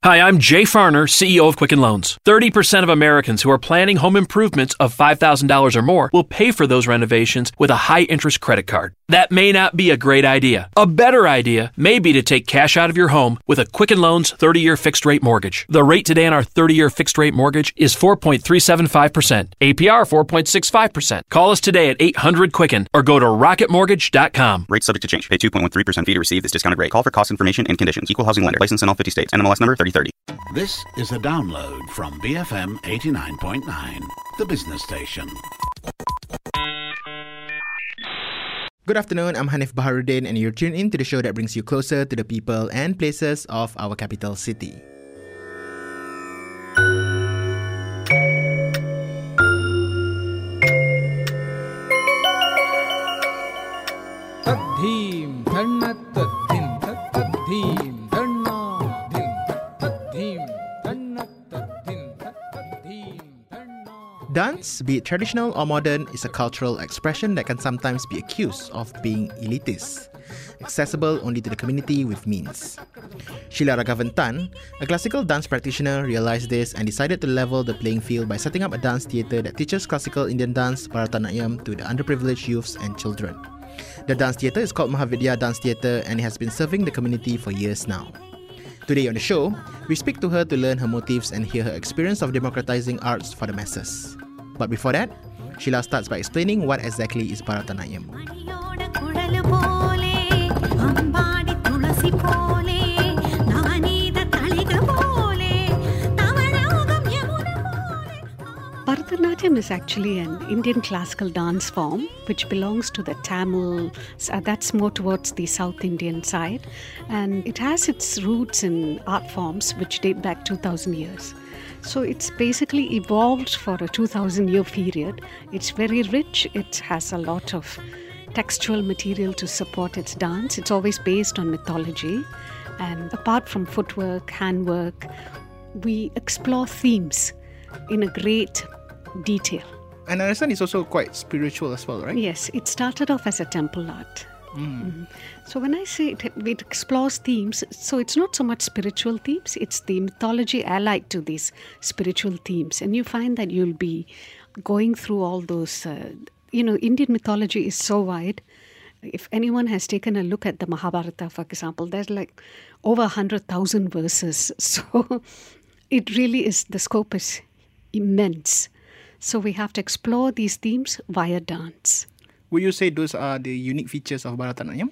Hi, I'm Jay Farner, CEO of Quicken Loans. 30% of Americans who are planning home improvements of $5,000 or more will pay for those renovations with a high-interest credit card. That may not be a great idea. A better idea may be to take cash out of your home with a Quicken Loans 30-year fixed-rate mortgage. The rate today on our 30-year fixed-rate mortgage is 4.375%. APR 4.65%. Call us today at 800-QUICKEN or go to rocketmortgage.com. Rates subject to change. Pay 2.13% fee to receive this discounted rate. Call for cost information and conditions. Equal housing lender. License in all 50 states. NMLS number 3030. This is a download from BFM 89.9, the business station. Good afternoon, I'm Hanif Baharuddin and you're tuned in to the show that brings you closer to the people and places of our capital city. Tadhim dhanna tadhim tadhim dhanna dhim tadhim dhanna tadhim tadhim dhanna. Dance, be it traditional or modern, is a cultural expression that can sometimes be accused of being elitist, accessible only to the community with means. Sheila Raghavan Tan, a classical dance practitioner, realized this and decided to level the playing field by setting up a dance theatre that teaches classical Indian dance, Bharatanatyam, to the underprivileged youths and children. The dance theatre is called Mahavidya Dance Theatre and it has been serving the community for years now. Today on the show, we speak to her to learn her motives and hear her experience of democratizing arts for the masses. But before that, Sheila starts by explaining what exactly is Bharatanatyam. Bharatanatyam is actually an Indian classical dance form which belongs to the Tamil, that's more towards the South Indian side, and it has its roots in art forms which date back 2000 years. So it's basically evolved for a 2000-year period. It's very rich, it has a lot of textual material to support its dance. It's always based on mythology, and apart from footwork, handwork, we explore themes in a great detail. And I understand it's also quite spiritual as well, right? Yes, it started off as a temple art. So when I say it explores themes, so it's not so much spiritual themes, it's the mythology allied to these spiritual themes. And you find that you'll be going through all those, Indian mythology is so wide. If anyone has taken a look at the Mahabharata, for example, there's like over 100,000 verses. So it really is, the scope is immense. So we have to explore these themes via dance. Would you say those are the unique features of Bharatanatyam?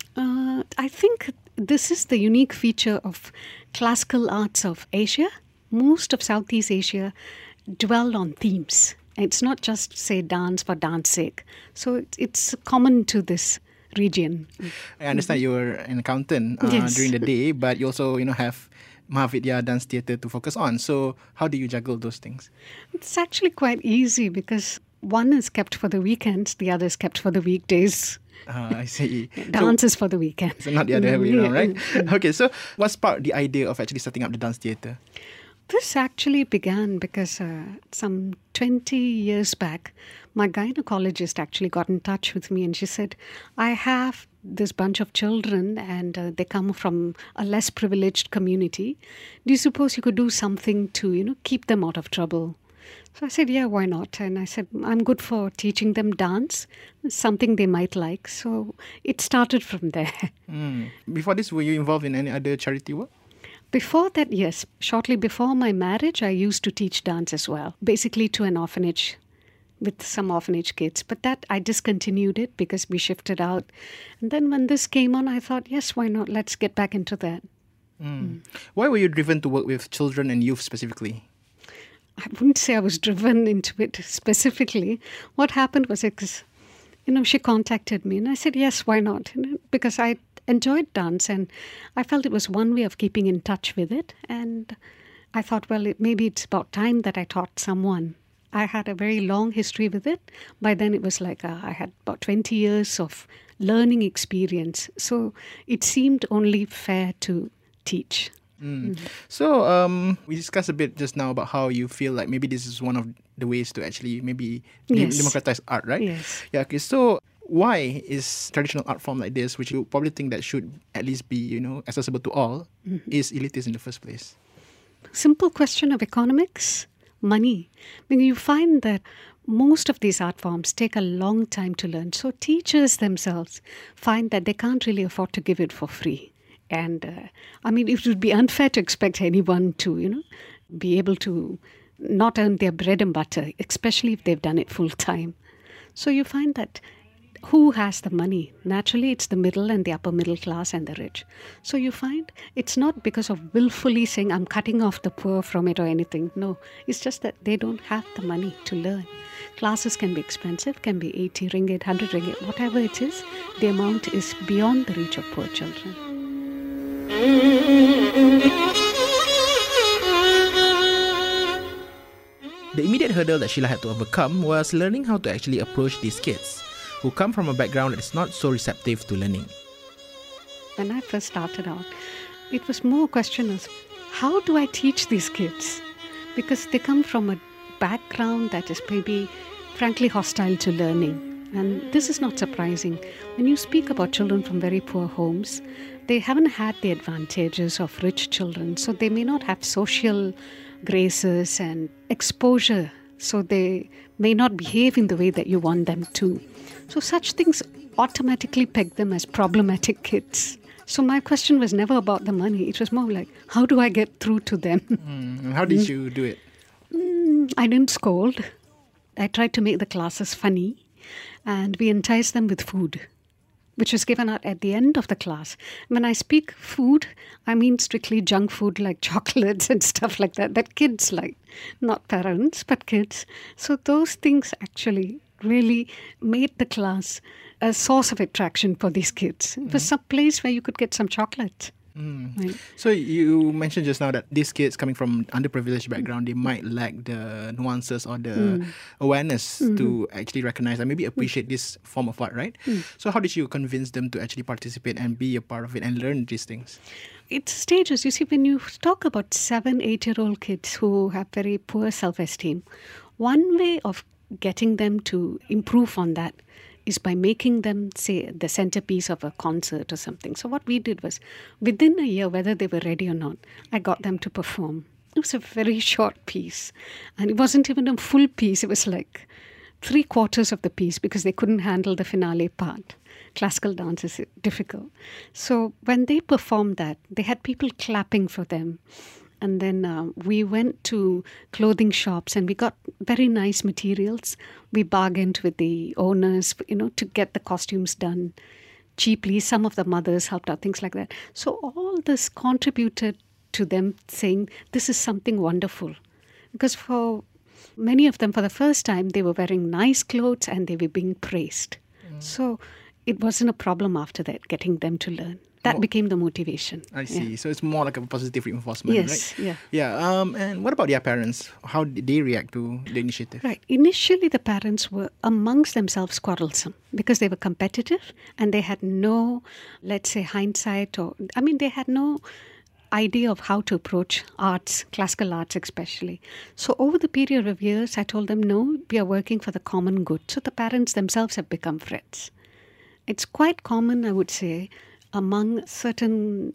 I think this is the unique feature of classical arts of Asia. Most of Southeast Asia dwell on themes. It's not just, say, dance for dance sake. So it's common to this region. I understand you're an accountant Yes. during the day, but you also, have Mahavidya Dance Theatre to focus on. So how do you juggle those things? It's actually quite easy because one is kept for the weekends, the other is kept for the weekdays. I see. Dance is for the weekend. So not the other way around, right? Okay, so what sparked the idea of actually setting up the dance theatre? This actually began because some 20 years back, my gynecologist actually got in touch with me and she said, I have this bunch of children and they come from a less privileged community. Do you suppose you could do something to, keep them out of trouble? So I said, yeah, why not? And I said, I'm good for teaching them dance, something they might like. So it started from there. Before this, were you involved in any other charity work? Before that, yes. Shortly before my marriage, I used to teach dance as well, basically to an orphanage with some orphanage kids. But that I discontinued it because we shifted out. And then when this came on, I thought, yes, why not? Let's get back into that. Why were you driven to work with children and youth specifically? I wouldn't say I was driven into it specifically. What happened was, she contacted me and I said, yes, why not? Because I enjoyed dance and I felt it was one way of keeping in touch with it. And I thought, well, maybe it's about time that I taught someone. I had a very long history with it. By then it was like I had about 20 years of learning experience. So it seemed only fair to teach. So we discussed a bit just now about how you feel like maybe this is one of the ways to actually maybe democratize art, right? Yes. Yeah, okay. So why is traditional art form like this, which you probably think that should at least be, accessible to all, is elitist in the first place? simple question of economics, money. I mean, you find that most of these art forms take a long time to learn. So teachers themselves find that they can't really afford to give it for free. And I mean, it would be unfair to expect anyone to, be able to not earn their bread and butter, especially if they've done it full time. So you find that who has the money? Naturally, it's the middle and the upper middle class and the rich. So you find it's not because of willfully saying, I'm cutting off the poor from it or anything. No, it's just that they don't have the money to learn. Classes can be expensive, can be 80 ringgit, 100 ringgit, whatever it is. The amount is beyond the reach of poor children. The immediate hurdle that Sheila had to overcome was learning how to actually approach these kids who come from a background that is not so receptive to learning. When I first started out, it was more a question of how do I teach these kids? Because they come from a background that is maybe frankly hostile to learning. And this is not surprising. When you speak about children from very poor homes, they haven't had the advantages of rich children. So they may not have social graces and exposure. So they may not behave in the way that you want them to. So such things automatically peg them as problematic kids. So my question was never about the money. It was more like, how do I get through to them? How did you do it? I didn't scold. I tried to make the classes funny. And we enticed them with food, which was given out at the end of the class. When I speak food, I mean strictly junk food like chocolates and stuff like that kids like. Not parents, but kids. So those things actually really made the class a source of attraction for these kids. It was some place where you could get some chocolate. Right. So you mentioned just now that these kids coming from underprivileged background, they might lack the nuances or the awareness to actually recognize and maybe appreciate this form of art, right? So how did you convince them to actually participate and be a part of it and learn these things? It's stages. You see, when you talk about 7, 8-year-old kids who have very poor self-esteem, one way of getting them to improve on that is by making them, say, the centerpiece of a concert or something. So what we did was, within a year, whether they were ready or not, I got them to perform. It was a very short piece. And it wasn't even a full piece. It was like 3/4 of the piece because they couldn't handle the finale part. Classical dance is difficult. So when they performed that, they had people clapping for them. And then we went to clothing shops and we got very nice materials. We bargained with the owners, to get the costumes done cheaply. Some of the mothers helped out, things like that. So all this contributed to them saying, this is something wonderful. Because for many of them, for the first time, they were wearing nice clothes and they were being praised. So it wasn't a problem after that, getting them to learn. That became the motivation. I see. Yeah. So it's more like a positive reinforcement, yes, right? Yeah. Yeah. And what about their parents? How did they react to the initiative? Right. Initially, the parents were amongst themselves quarrelsome because they were competitive and they had no, let's say, hindsight they had no idea of how to approach arts, classical arts especially. So over the period of years, I told them, no, we are working for the common good. So the parents themselves have become friends. It's quite common, I would say, among certain,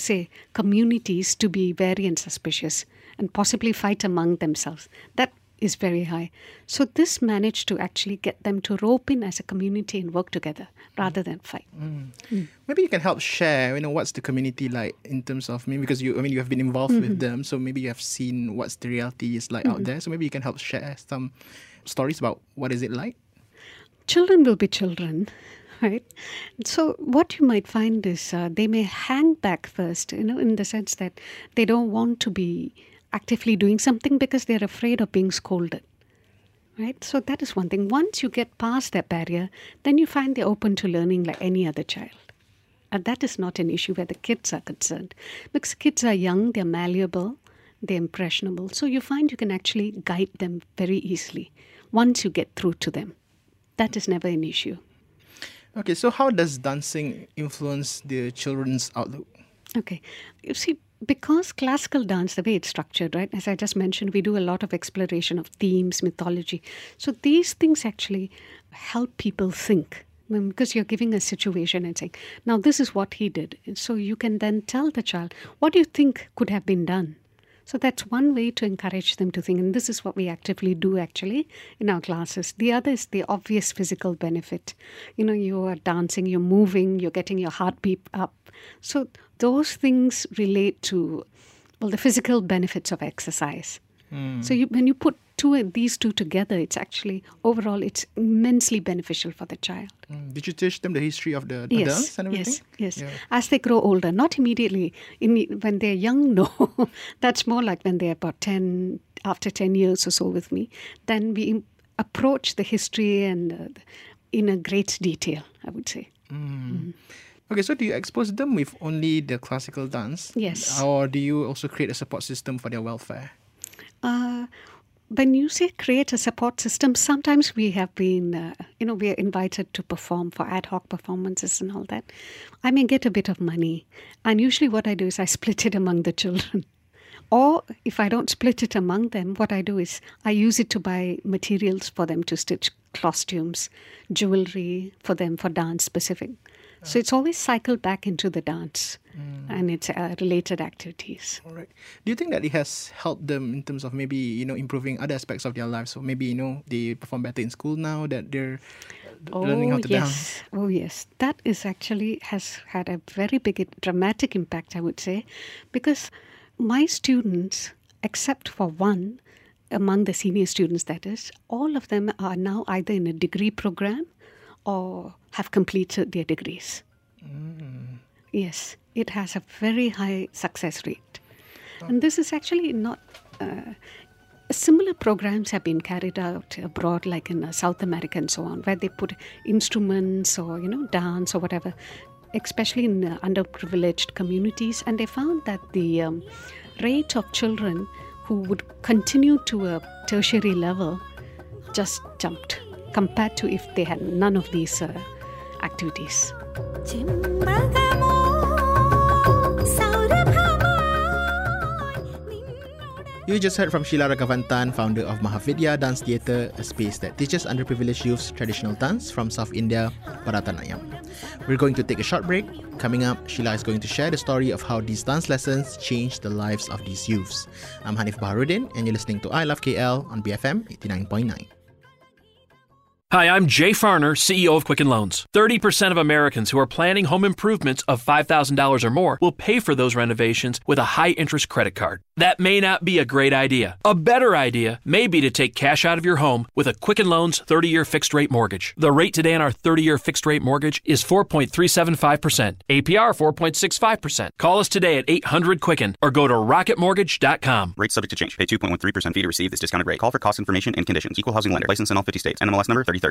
communities to be wary and suspicious and possibly fight among themselves. That is very high. So this managed to actually get them to rope in as a community and work together rather than fight. Maybe you can help share, what's the community like in terms of, because you have been involved with them, so maybe you have seen what's the reality is like out there. So maybe you can help share some stories about what is it like. Children will be children. Right. So what you might find is they may hang back first, in the sense that they don't want to be actively doing something because they're afraid of being scolded. Right. So that is one thing. Once you get past that barrier, then you find they're open to learning like any other child. And that is not an issue where the kids are concerned. Because kids are young, they're malleable, they're impressionable. So you find you can actually guide them very easily once you get through to them. That is never an issue. Okay, so how does dancing influence the children's outlook? Okay, you see, because classical dance, the way it's structured, right, as I just mentioned, we do a lot of exploration of themes, mythology. So these things actually help people think. Because you're giving a situation and saying, now this is what he did. And so you can then tell the child, what do you think could have been done? So that's one way to encourage them to think, and this is what we actively do actually in our classes. The other is the obvious physical benefit. You are dancing, you're moving, you're getting your heartbeat up. So those things relate to, the physical benefits of exercise. So when you put these two together, it's actually, overall, it's immensely beneficial for the child. Did you teach them the history of the dance and everything? Yes. Yeah. As they grow older, not immediately. When they're young, no. That's more like when they're about 10, after 10 years or so with me. Then we approach the history and in a great detail, I would say. Okay, so do you expose them with only the classical dance? Yes. Or do you also create a support system for their welfare? When you say create a support system, sometimes we have been, we are invited to perform for ad hoc performances and all that. I may get a bit of money. And usually what I do is I split it among the children. Or if I don't split it among them, what I do is I use it to buy materials for them to stitch costumes, jewelry for them for dance specific. So it's always cycled back into the dance and its related activities. All right. Do you think that it has helped them in terms of maybe, improving other aspects of their lives? So maybe, they perform better in school now that they're learning how to dance? Oh, yes. That is actually has had a very big, dramatic impact, I would say, because my students, except for one, among the senior students, that is, all of them are now either in a degree program or have completed their degrees. Yes, it has a very high success rate. And this is actually not... similar programs have been carried out abroad, like in South America and so on, where they put instruments or, dance or whatever, especially in underprivileged communities. And they found that the rate of children who would continue to a tertiary level just jumped compared to if they had none of these activities. You just heard from Sheila Ragavantan, founder of Mahavidya Dance Theatre, a space that teaches underprivileged youths traditional dance from South India, Bharatanatyam. We're going to take a short break. Coming up, Sheila is going to share the story of how these dance lessons changed the lives of these youths. I'm Hanif Baharuddin, and you're listening to I Love KL on BFM 89.9. Hi, I'm Jay Farner, CEO of Quicken Loans. 30% of Americans who are planning home improvements of $5,000 or more will pay for those renovations with a high-interest credit card. That may not be a great idea. A better idea may be to take cash out of your home with a Quicken Loans 30-year fixed-rate mortgage. The rate today on our 30-year fixed-rate mortgage is 4.375%. APR 4.65%. Call us today at 800-QUICKEN or go to rocketmortgage.com. Rates subject to change. Pay 2.13% fee to receive this discounted rate. Call for cost information and conditions. Equal housing lender. License in all 50 states. NMLS number 3030.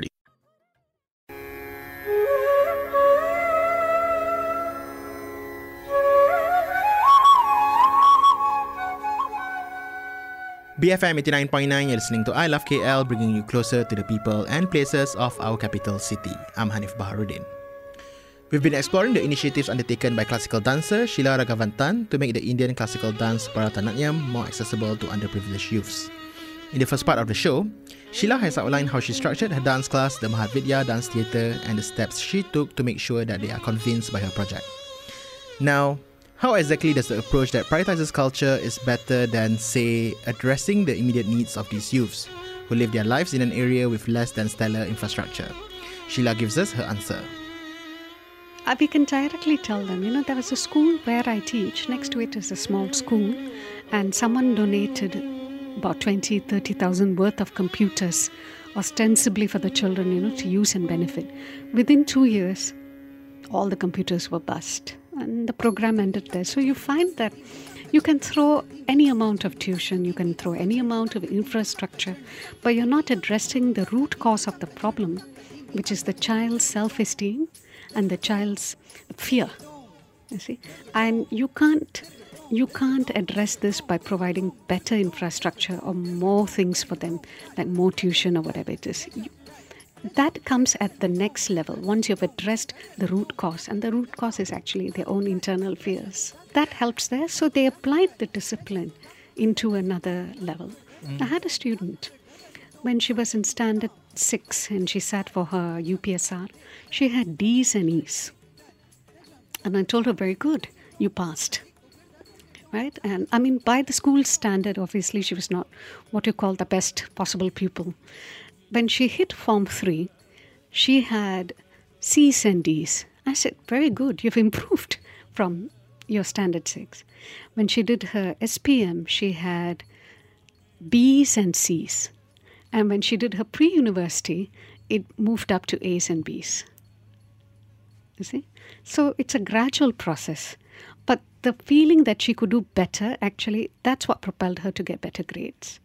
BFM 89.9, you're listening to I Love KL, bringing you closer to the people and places of our capital city. I'm Hanif Baharuddin. We've been exploring the initiatives undertaken by classical dancer Sheila Ragavantan to make the Indian classical dance Bharatanatyam more accessible to underprivileged youths. In the first part of the show, Sheila has outlined how she structured her dance class, the Mahavidya Dance Theatre, and the steps she took to make sure that they are convinced by her project. Now, how exactly does the approach that prioritizes culture is better than, say, addressing the immediate needs of these youths who live their lives in an area with less than stellar infrastructure? Sheila gives us her answer. We can directly tell them, there was a school where I teach. Next to it is a small school, and someone donated about 30,000 worth of computers, ostensibly for the children, to use and benefit. Within 2 years, all the computers were bust, and the program ended there. So you find that you can throw any amount of tuition, you can throw any amount of infrastructure, but you're not addressing the root cause of the problem, which is the child's self-esteem and the child's fear. You see, and you can't address this by providing better infrastructure or more things for them, like more tuition or whatever it is. That comes at the next level, once you've addressed the root cause. And the root cause is actually their own internal fears. That helps there. So they applied the discipline into another level. I had a student, when she was in standard 6 and she sat for her UPSR, she had D's and E's. And I told her, very good, you passed. right? And I mean, by the school standard, obviously, she was not what you call the best possible pupil. When she hit Form 3, she had C's and D's. I said, very good, you've improved from your standard 6. When she did her SPM, she had B's and C's. And when she did her pre-university, it moved up to A's and B's. You see? So it's a gradual process. But the feeling that she could do better, actually, that's what propelled her to get better grades.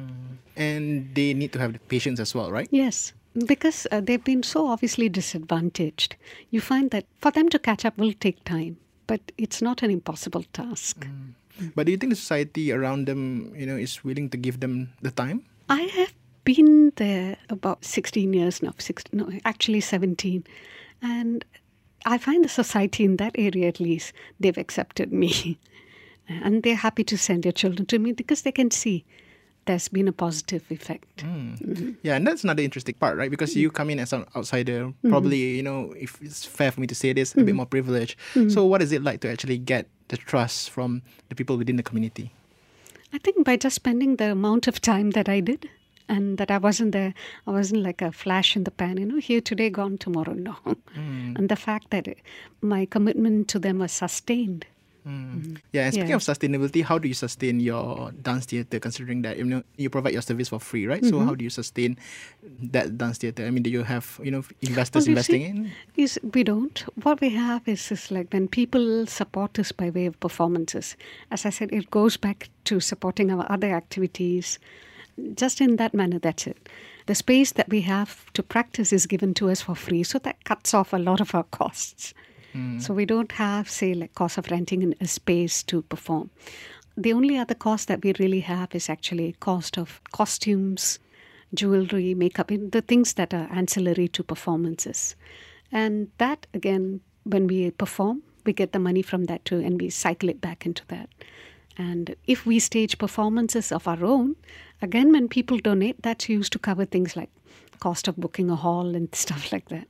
And they need to have the patience as well, right? Yes, because they've been so obviously disadvantaged. You find that for them to catch up will take time, but it's not an impossible task. But do you think the society around them, is willing to give them the time? I have been there about 16 years now, actually 17. And I find the society in that area, at least, they've accepted me. And they're happy to send their children to me because they can see there's been a positive effect. Yeah, and that's another interesting part, right? Because you come in as an outsider, probably, if it's fair for me to say this, a bit more privileged. So what is it like to actually get the trust from the people within the community? I think by just spending the amount of time that I did, and that I wasn't there, I wasn't like a flash in the pan, here today, gone tomorrow, no. And the fact that my commitment to them was sustained. Yeah, and speaking of sustainability, how do you sustain your dance theatre, considering that you provide your service for free, right? So how do you sustain that dance theatre? I mean, do you have investors investing in? We don't. What we have is like when people support us by way of performances. As I said, it goes back to supporting our other activities. Just in that manner, that's it. The space that we have to practice is given to us for free, so that cuts off a lot of our costs. So we don't have, say, like cost of renting a space to perform. The only other cost that we really have is actually cost of costumes, jewelry, makeup, the things that are ancillary to performances. And that, again, when we perform, we get the money from that too, and we cycle it back into that. And if we stage performances of our own, again, when people donate, that's used to cover things like cost of booking a hall and stuff like that.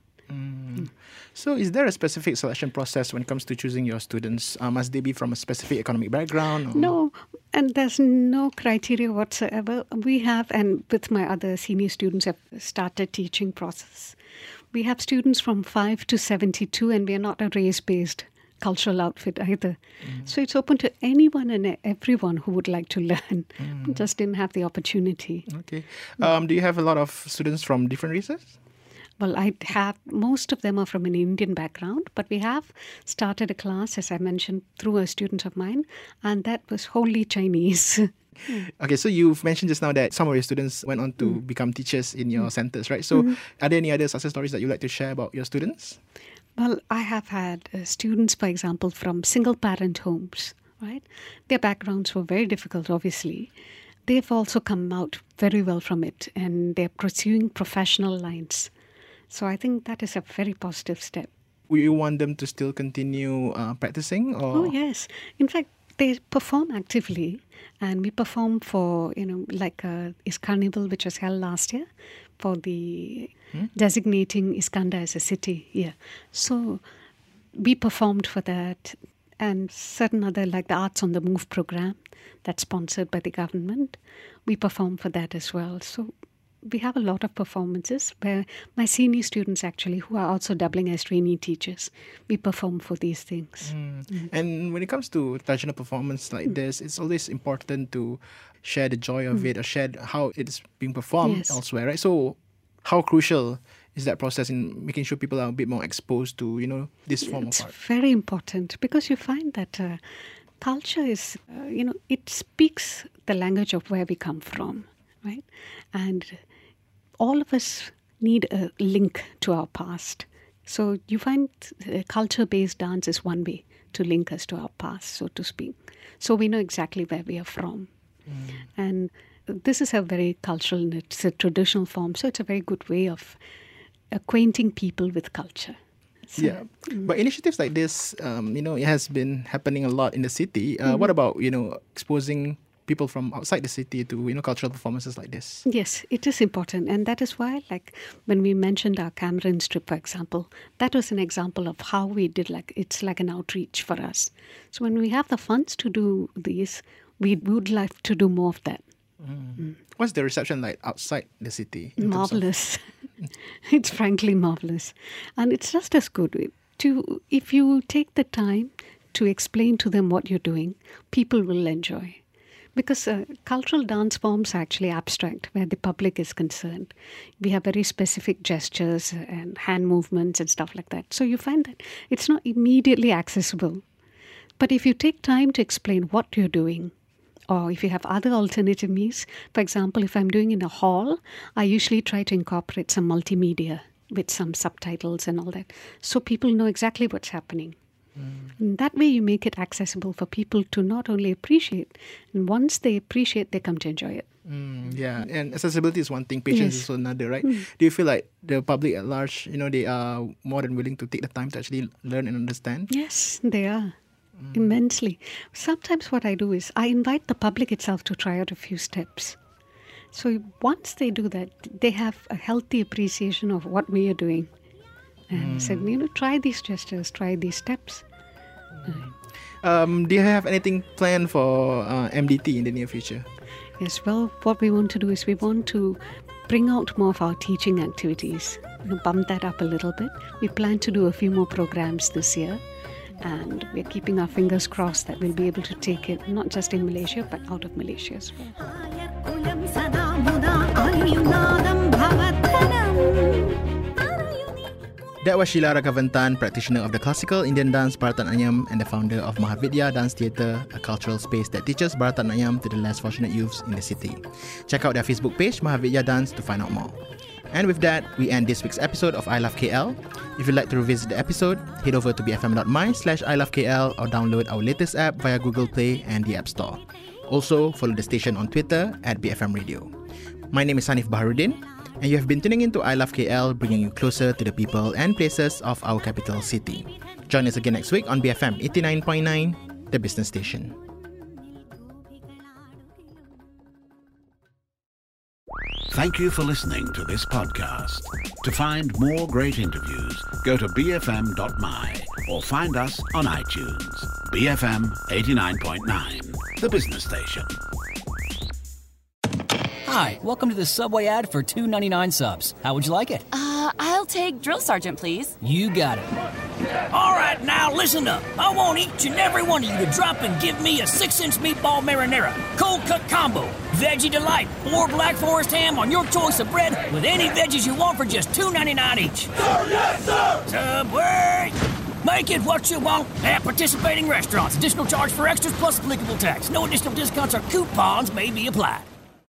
So is there a specific selection process when it comes to choosing your students? Must they be from a specific economic background? Or? No, and there's no criteria whatsoever. We have, and with my other senior students, have started teaching process. We have students from 5 to 72, and we are not a race-based cultural outfit either. So it's open to anyone and everyone who would like to learn, just didn't have the opportunity. Okay. Do you have a lot of students from different races? Well, I have, most of them are from an Indian background, but we have started a class, as I mentioned, through a student of mine, and that was wholly Chinese. Okay, so you've mentioned just now that some of your students went on to become teachers in your centres, right? So are there any other success stories that you'd like to share about your students? Well, I have had students, for example, from single-parent homes, right? Their backgrounds were very difficult, obviously. They've also come out very well from it, and they're pursuing professional lines. So I think that is a very positive step. Will you want them to still continue practicing? Or? Oh, yes. In fact, they perform actively, and we perform for, like Is Carnival, which was held last year, for the designating Iskandar as a city. Yeah. So we performed for that, and certain other, like the Arts on the Move program that's sponsored by the government, we perform for that as well. So we have a lot of performances where my senior students actually, who are also doubling as trainee teachers, we perform for these things. And when it comes to traditional performance like this, it's always important to share the joy of it or share how it's being performed elsewhere, right? So how crucial is that process in making sure people are a bit more exposed to, this form of art? It's very important because you find that culture is, it speaks the language of where we come from, right? And all of us need a link to our past. So you find culture-based dance is one way to link us to our past, so to speak. So we know exactly where we are from. And this is a very cultural, it's a traditional form, so it's a very good way of acquainting people with culture. So, but initiatives like this, it has been happening a lot in the city. What about, exposing people from outside the city to cultural performances like this. Yes, it is important. And that is why, like, when we mentioned our Cameron trip, for example, that was an example of how we did, it's like an outreach for us. So when we have the funds to do these, we would like to do more of that. What's the reception like outside the city? Marvelous. It's frankly marvelous. And it's just as good. If you take the time to explain to them what you're doing, people will enjoy. Because cultural dance forms are actually abstract where the public is concerned. We have very specific gestures and hand movements and stuff like that. So you find that it's not immediately accessible. But if you take time to explain what you're doing, or if you have other alternative means, for example, if I'm doing in a hall, I usually try to incorporate some multimedia with some subtitles and all that, so people know exactly what's happening. And that way you make it accessible for people to not only appreciate, and once they appreciate, they come to enjoy it. Yeah, and accessibility is one thing, patience is another, right? Do you feel like the public at large, they are more than willing to take the time to actually learn and understand? Yes, they are. Immensely. Sometimes what I do is I invite the public itself to try out a few steps. So once they do that, they have a healthy appreciation of what we are doing. And said, try these gestures, try these steps. Do you have anything planned for MDT in the near future? Yes, well, what we want to do is we want to bring out more of our teaching activities, bump that up a little bit. We plan to do a few more programs this year. And we're keeping our fingers crossed that we'll be able to take it not just in Malaysia, but out of Malaysia as well. That was Sheila Ragavantan, practitioner of the classical Indian dance Bharatanatyam and the founder of Mahavidya Dance Theatre, a cultural space that teaches Bharatanatyam to the less fortunate youths in the city. Check out their Facebook page, Mahavidya Dance, to find out more. And with that, we end this week's episode of I Love KL. If you'd like to revisit the episode, head over to bfm.my/ilovekl or download our latest app via Google Play and the App Store. Also, follow the station on Twitter @BFM Radio. My name is Hanif Baharudin, and you have been tuning into I Love KL, bringing you closer to the people and places of our capital city. Join us again next week on BFM 89.9, the business station. Thank you for listening to this podcast. To find more great interviews, go to bfm.my or find us on iTunes. BFM 89.9, the business station. Hi, welcome to the Subway ad for $2.99 subs. How would you like it? I'll take Drill Sergeant, please. You got it. All right, now listen up. I want each and every one of you to drop and give me a 6-inch meatball marinara, cold cut combo, veggie delight, or Black Forest ham on your choice of bread with any veggies you want for just $2.99 each. Sir, yes, sir! Subway! Make it what you want at participating restaurants. Additional charge for extras plus applicable tax. No additional discounts or coupons may be applied.